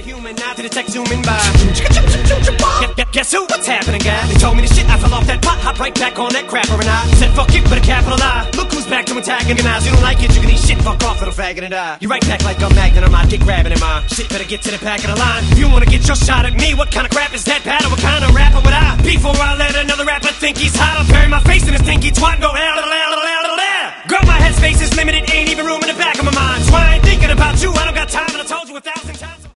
human, now to detect zooming by. Guess who? What's happening, guys? They told me the shit, I fell off that pot, hop right back on that crapper, and I said fuck it, but a capital I. Look who's back to antagonize. You don't like it, you can eat shit, fuck off, little faggot, and die. You right back like a magnet, I might get grabbing in my shit, better get to the back of the line. If you wanna get your shot at me, what kind of crap is that, pal? What kind of rapper would I be before I let another rapper think he's hot? I'll bury my face in his stinky